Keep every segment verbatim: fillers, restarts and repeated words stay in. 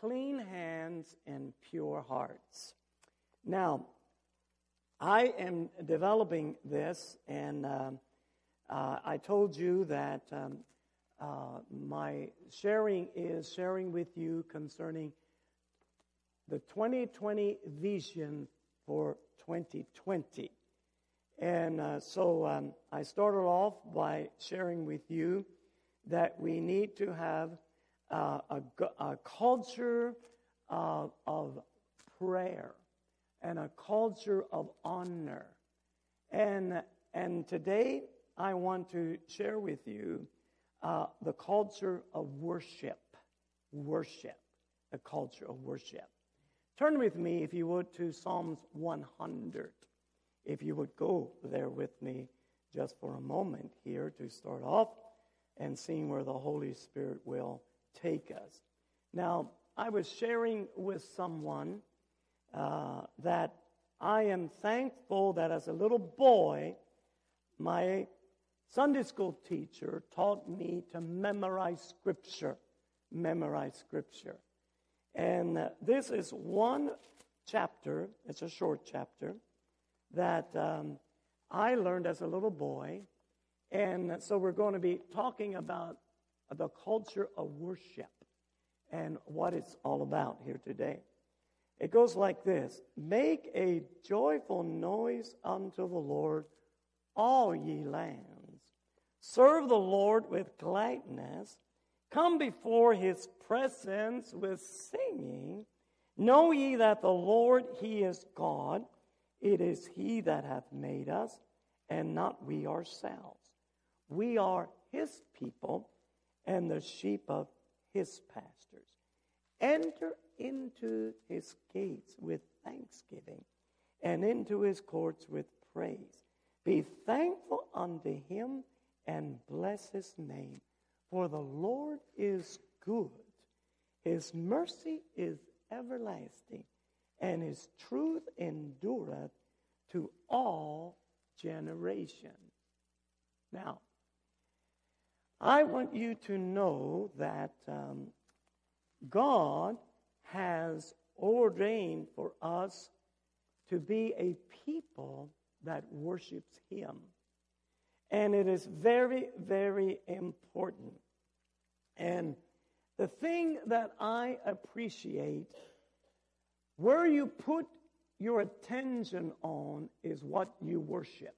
clean hands and pure hearts. Now, I am developing this, and um, uh, I told you that um, uh, my sharing is sharing with you concerning the twenty twenty vision for twenty twenty. And uh, so um, I started off by sharing with you that we need to have uh, a, a culture uh, of prayer and a culture of honor. And, and today I want to share with you uh, the culture of worship. Worship. The culture of worship. Turn with me, if you would, to Psalms one hundred. If you would go there with me just for a moment here to start off and seeing where the Holy Spirit will take us. Now, I was sharing with someone uh, that I am thankful that as a little boy, my Sunday school teacher taught me to memorize Scripture. Memorize Scripture. And uh, this is one chapter, it's a short chapter, that um, I learned as a little boy. And so we're going to be talking about the culture of worship and what it's all about here today. It goes like this: make a joyful noise unto the Lord, all ye lands. Serve the Lord with gladness. Come before his presence with singing. Know ye that the Lord, he is God. It is he that hath made us, and not we ourselves. We are his people, and the sheep of his pastures. Enter into his gates with thanksgiving, and into his courts with praise. Be thankful unto him, and bless his name. For the Lord is good. His mercy is everlasting, and his truth endureth to all generations. Now, I want you to know that um, God has ordained for us to be a people that worships him. And it is very, very important. And the thing that I appreciate, where you put your attention on is what you worship.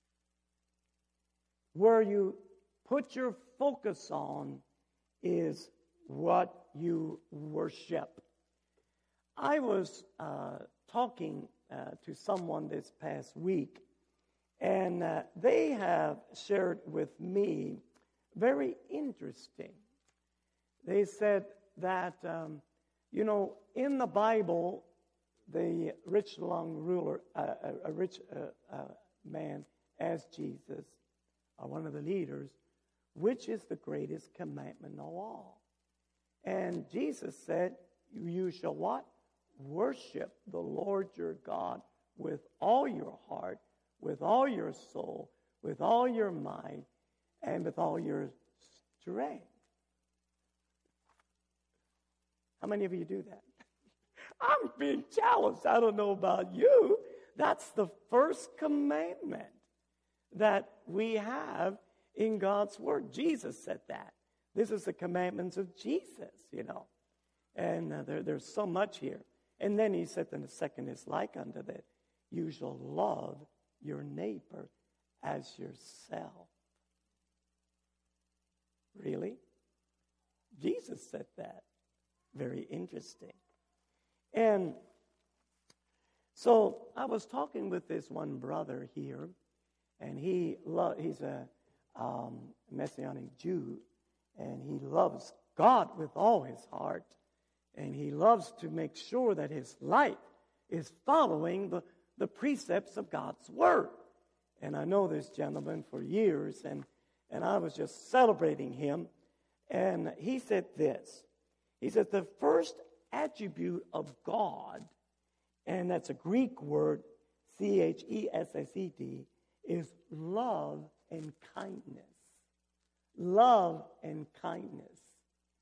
Where you put your focus on is what you worship. I was uh, talking uh, to someone this past week, and uh, they have shared with me very interesting. They said that, um, you know, in the Bible, the rich young ruler, uh, a, a rich uh, uh, man asked Jesus, uh, one of the leaders, which is the greatest commandment of all? And Jesus said, you shall what? Worship the Lord your God with all your heart, with all your soul, with all your mind, and with all your strength. How many of you do that? I'm being challenged. I don't know about you. That's the first commandment that we have in God's Word. Jesus said that. This is the commandments of Jesus, you know. And uh, there, there's so much here. And then he said, and the second is like unto that. You shall love your neighbor as yourself. Really? Jesus said that. Very interesting. And so I was talking with this one brother here, and he lo- he's a um, Messianic Jew, and he loves God with all his heart, and he loves to make sure that his life is following the, the precepts of God's Word. And I know this gentleman for years, and, and I was just celebrating him, and he said this. He said the first attribute of God, and that's a Greek word, C H E S S E D, is love and kindness. Love and kindness.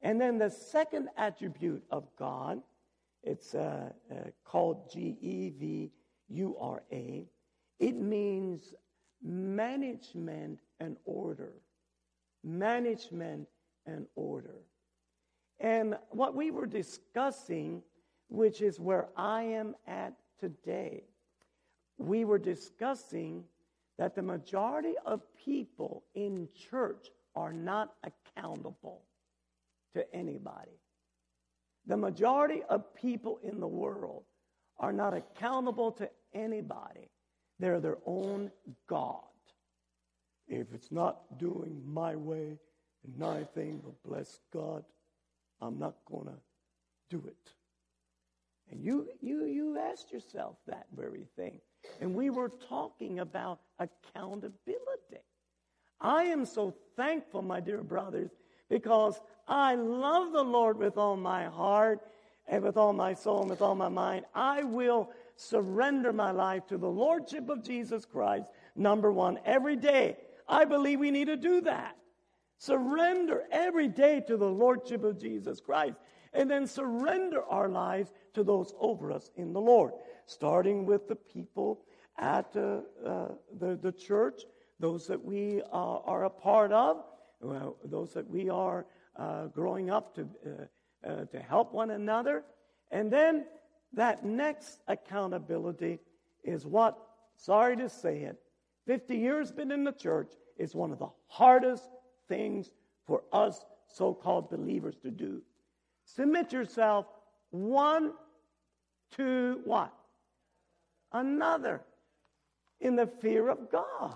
And then the second attribute of God, it's uh, uh, called G E V U R A. It means management and order. Management and order. And what we were discussing, which is where I am at today, we were discussing that the majority of people in church are not accountable to anybody. The majority of people in the world are not accountable to anybody. They're their own God. If it's not doing my way and my thing, well, bless God, I'm not going to do it. And you, you, you asked yourself that very thing. And we were talking about accountability. I am so thankful, my dear brothers, because I love the Lord with all my heart and with all my soul and with all my mind. I will surrender my life to the Lordship of Jesus Christ, number one, every day. I believe we need to do that. Surrender every day to the Lordship of Jesus Christ. And then surrender our lives to those over us in the Lord. Starting with the people at uh, uh, the, the church, those that we uh, are a part of, uh, those that we are uh, growing up to, uh, uh, to help one another. And then that next accountability is what, sorry to say it, fifty years been in the church, is one of the hardest things for us so-called believers to do. Submit yourself one to what? Another in the fear of God.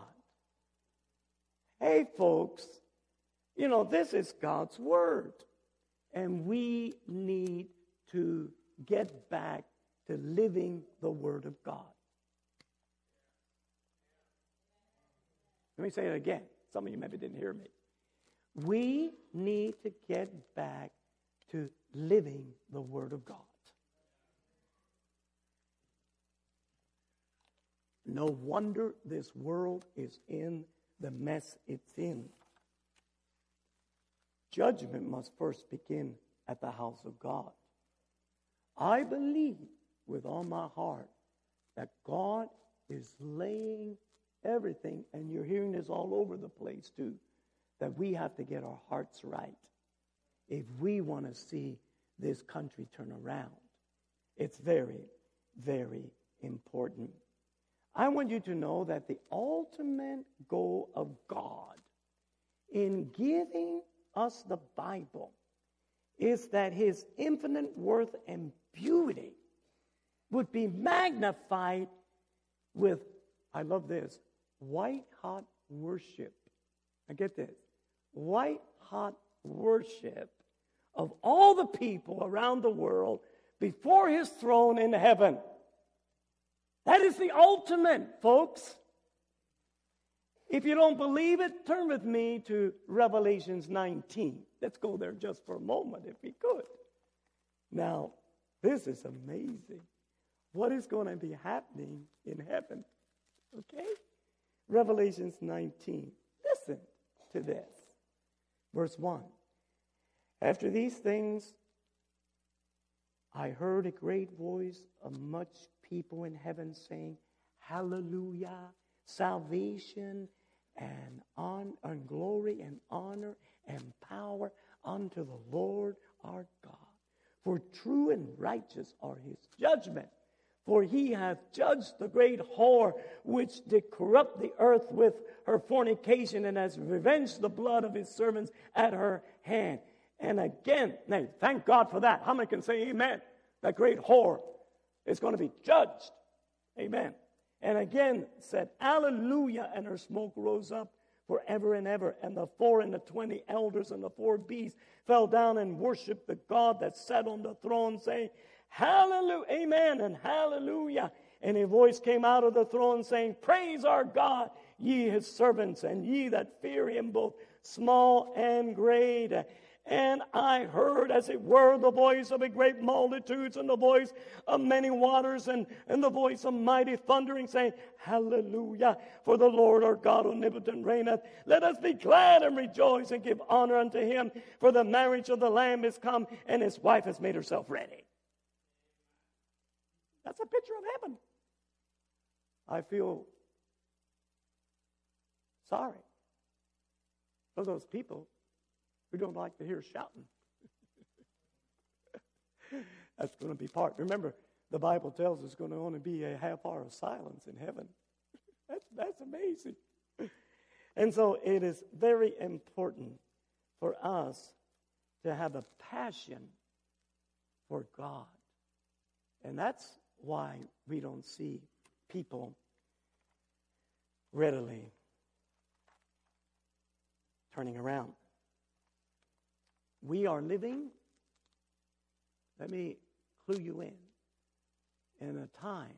Hey, folks, you know, this is God's word. And we need to get back to living the word of God. Let me say it again. Some of you maybe didn't hear me. We need to get back to living the word of God. No wonder this world is in the mess it's in. Judgment must first begin at the house of God. I believe with all my heart that God is laying everything, and you're hearing this all over the place too, that we have to get our hearts right if we want to see this country turn around. It's very, very important. I want you to know that the ultimate goal of God in giving us the Bible is that his infinite worth and beauty would be magnified with, I love this, white-hot worship. I get this. White-hot worship of all the people around the world before his throne in heaven. That is the ultimate, folks. If you don't believe it, turn with me to Revelations nineteen. Let's go there just for a moment, if we could. Now, this is amazing. What is going to be happening in heaven? Okay? Revelations nineteen. Listen to this. Verse one. After these things, I heard a great voice of much people in heaven saying, Hallelujah, salvation and, on, and glory and honor and power unto the Lord our God. For true and righteous are his judgment. For he hath judged the great whore which did corrupt the earth with her fornication, and has revenged the blood of his servants at her hand. And again, now, thank God for that. How many can say amen? That great whore is going to be judged. Amen. And again said, Hallelujah, and her smoke rose up forever and ever. And the four and the twenty elders and the four beasts fell down and worshipped the God that sat on the throne, saying, Hallelujah, amen, and hallelujah. And a voice came out of the throne saying, Praise our God, ye his servants, and ye that fear him, both small and great. And I heard, as it were, the voice of a great multitudes, and the voice of many waters, and, and the voice of mighty thundering, saying, Hallelujah, for the Lord our God omnipotent reigneth. Let us be glad and rejoice and give honor unto him, for the marriage of the Lamb is come, and his wife has made herself ready. That's a picture of heaven. I feel sorry for those people who don't like to hear shouting. That's going to be part. Remember, the Bible tells us it's going to only be a half hour of silence in heaven. That's, that's amazing. And so it is very important for us to have a passion for God. And that's why we don't see people readily turning around. We are living, let me clue you in, in a time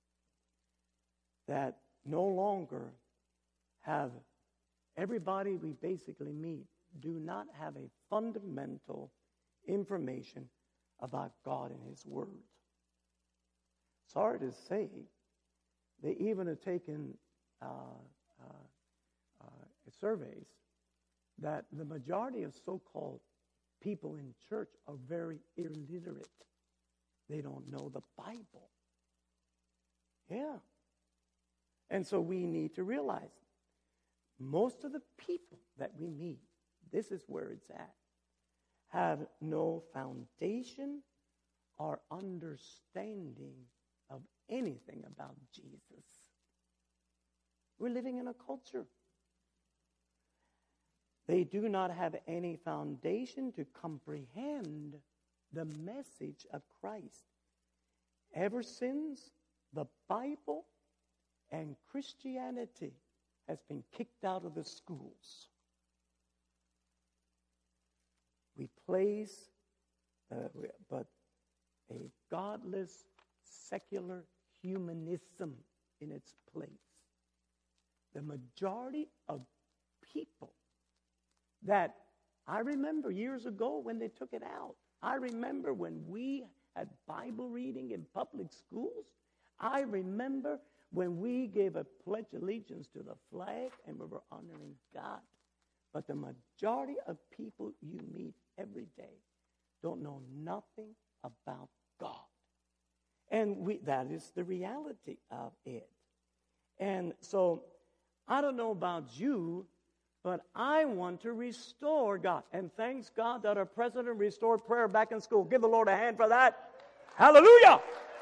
that no longer have everybody we basically meet do not have a fundamental information about God and his Word. Sorry to say, they even have taken uh, uh, uh, surveys that the majority of so-called people in church are very illiterate. They don't know the Bible. Yeah. And so we need to realize most of the people that we meet, this is where it's at, have no foundation or understanding of anything about Jesus. We're living in a culture. They do not have any foundation to comprehend the message of Christ. Ever since the Bible and Christianity has been kicked out of the schools, we place uh, but a godless, secular humanism in its place. The majority of people that I remember years ago when they took it out. I remember when we had Bible reading in public schools. I remember when we gave a pledge allegiance to the flag and we were honoring God. But the majority of people you meet every day don't know nothing about God. And we, that is the reality of it. And so I don't know about you, but I want to restore God. And thanks God that our president restored prayer back in school. Give the Lord a hand for that. Hallelujah!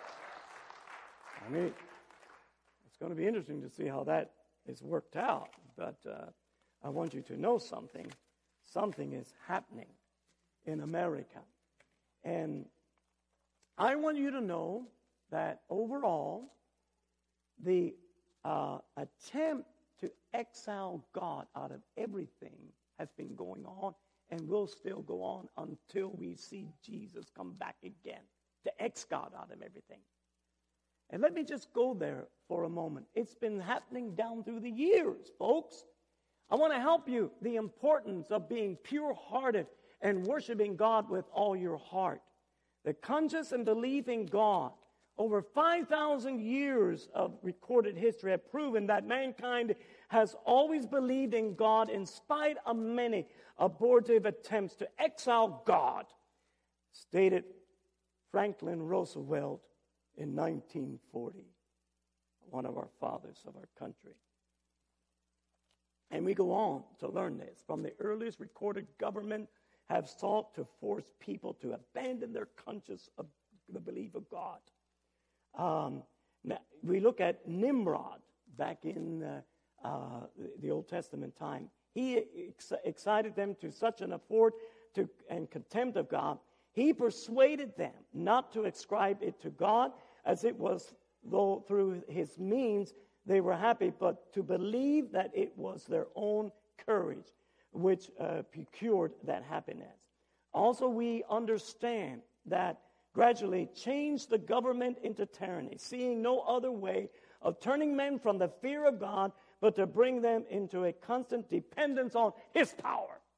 I mean, it's going to be interesting to see how that is worked out. But uh, I want you to know something. Something is happening in America. And I want you to know that overall, the uh, attempt to exile God out of everything has been going on and will still go on until we see Jesus come back again to X God out of everything. And let me just go there for a moment. It's been happening down through the years, folks. I want to help you the importance of being pure-hearted and worshiping God with all your heart. The conscious and believing God. Over five thousand years of recorded history have proven that mankind has always believed in God in spite of many abortive attempts to exile God, stated Franklin Roosevelt in nineteen forty, one of our fathers of our country. And we go on to learn this. From the earliest recorded government have sought to force people to abandon their conscience of the belief of God. Um, now, we look at Nimrod back in uh, uh, the Old Testament time. He ex- excited them to such an afford to, and contempt of God. He persuaded them not to ascribe it to God, as it was though through his means they were happy, but to believe that it was their own courage which uh, procured that happiness. Also, we understand that gradually changed the government into tyranny, seeing no other way of turning men from the fear of God, but to bring them into a constant dependence on his power.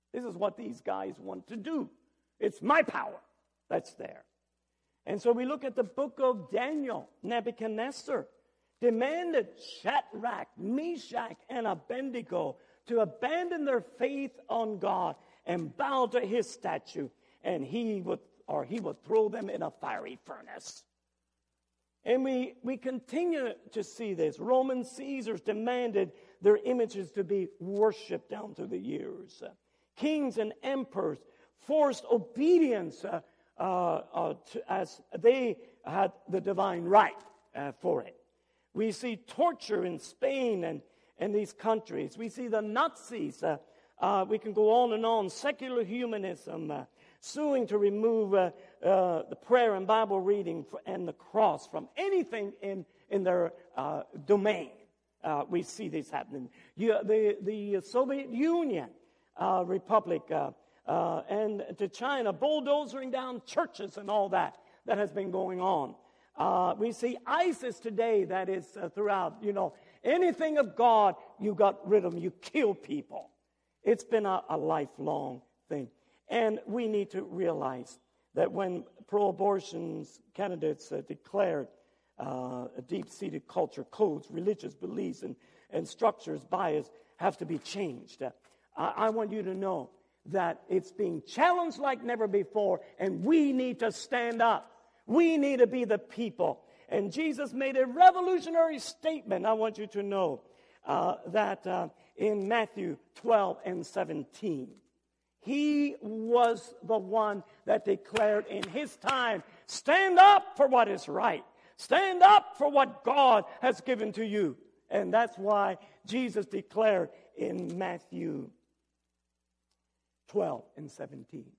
This is what these guys want to do. It's my power that's there. And so we look at the book of Daniel. Nebuchadnezzar demanded Shadrach, Meshach, and Abednego to abandon their faith on God and bow to his statue, and he would, or he would throw them in a fiery furnace. And we, we continue to see this. Roman Caesars demanded their images to be worshipped down through the years. Uh, kings and emperors forced obedience uh, uh, uh, to, as they had the divine right uh, for it. We see torture in Spain and, and these countries. We see the Nazis. Uh, uh, we can go on and on. Secular humanism, uh, suing to remove uh, uh, the prayer and Bible reading and the cross from anything in, in their uh, domain. Uh, we see this happening. You, the, the Soviet Union uh, Republic uh, uh, and to China, bulldozering down churches and all that that has been going on. Uh, we see ISIS today that is uh, throughout, you know, anything of God, you got rid of them. You kill people. It's been a, a lifelong thing. And we need to realize that when pro-abortion candidates uh, declared uh, deep-seated culture, codes, religious beliefs, and, and structures, bias have to be changed. Uh, I, I want you to know that it's being challenged like never before, and we need to stand up. We need to be the people. And Jesus made a revolutionary statement. I want you to know uh, that uh, in Matthew twelve and seventeen, he was the one that declared in his time, stand up for what is right. Stand up for what God has given to you. And that's why Jesus declared in Matthew twelve and seventeen.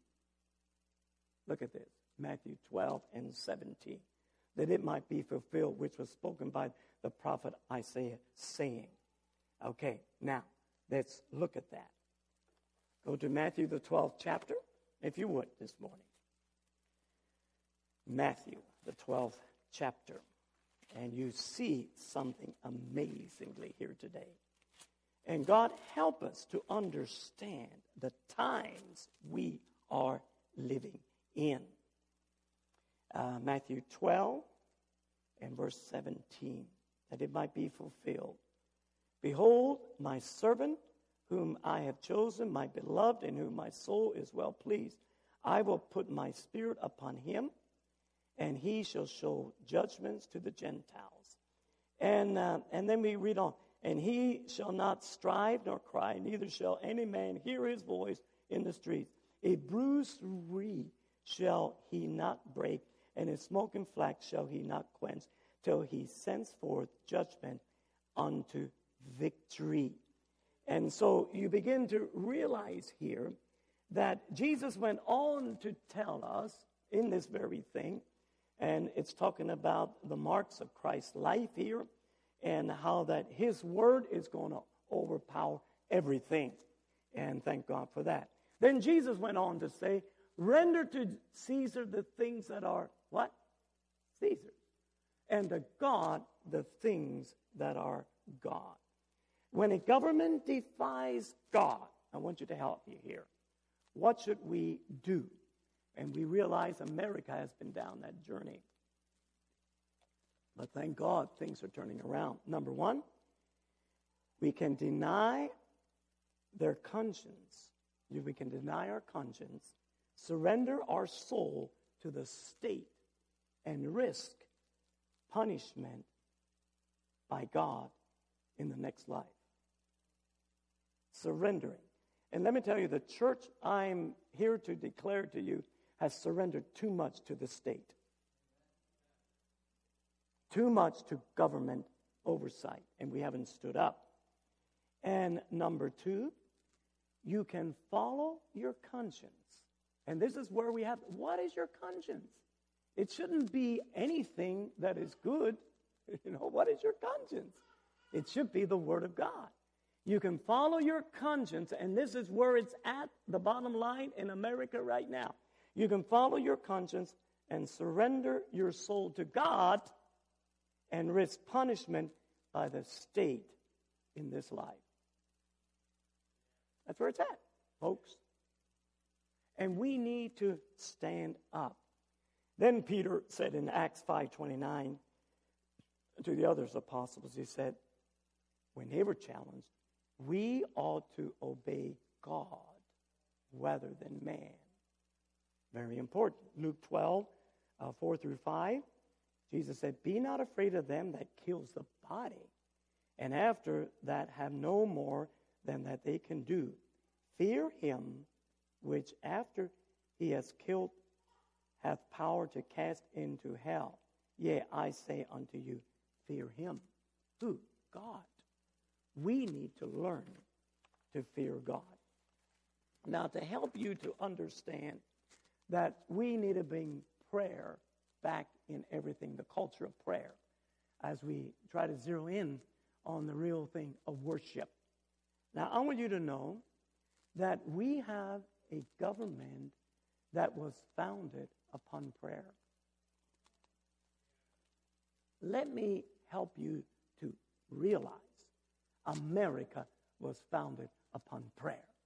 Look at this. Matthew twelve and seventeen. That it might be fulfilled, which was spoken by the prophet Isaiah, saying. Okay, now, let's look at that. Go to Matthew, the twelfth chapter, if you would, this morning. Matthew, the twelfth chapter. And you see something amazingly here today. And God help us to understand the times we are living in. Uh, Matthew twelve and verse seventeen, that it might be fulfilled. Behold, my servant, whom I have chosen, my beloved, in whom my soul is well pleased. I will put my spirit upon him, and he shall show judgments to the Gentiles. And uh, and then we read on, and he shall not strive nor cry, neither shall any man hear his voice in the streets. A bruised reed shall he not break, and a smoking flax shall he not quench, till he sends forth judgment unto victory. And so you begin to realize here that Jesus went on to tell us in this very thing, and it's talking about the marks of Christ's life here, and how that his word is going to overpower everything. And thank God for that. Then Jesus went on to say, render to Caesar the things that are what? Caesar. And to God the things that are God. When a government defies God, I want you to help me here. What should we do? And we realize America has been down that journey. But thank God things are turning around. Number one, we can deny their conscience. We can deny our conscience, surrender our soul to the state, and risk punishment by God in the next life. Surrendering. And let me tell you, the church I'm here to declare to you has surrendered too much to the state. Too much to government oversight, and we haven't stood up. And number two, you can follow your conscience. And this is where we have, what is your conscience? It shouldn't be anything that is good. You know, what is your conscience? It should be the Word of God. You can follow your conscience, and this is where it's at, the bottom line in America right now. You can follow your conscience and surrender your soul to God and risk punishment by the state in this life. That's where it's at, folks. And we need to stand up. Then Peter said in Acts five twenty-nine to the other apostles, he said, when they were challenged, we ought to obey God rather than man. Very important. Luke twelve, uh, four through five, Jesus said, be not afraid of them that kills the body, and after that have no more than that they can do. Fear him which after he has killed hath power to cast into hell. Yea, I say unto you, fear him. Who? God. We need to learn to fear God. Now, to help you to understand that we need to bring prayer back in everything, the culture of prayer, as we try to zero in on the real thing of worship. Now, I want you to know that we have a government that was founded upon prayer. Let me help you to realize America was founded upon prayer.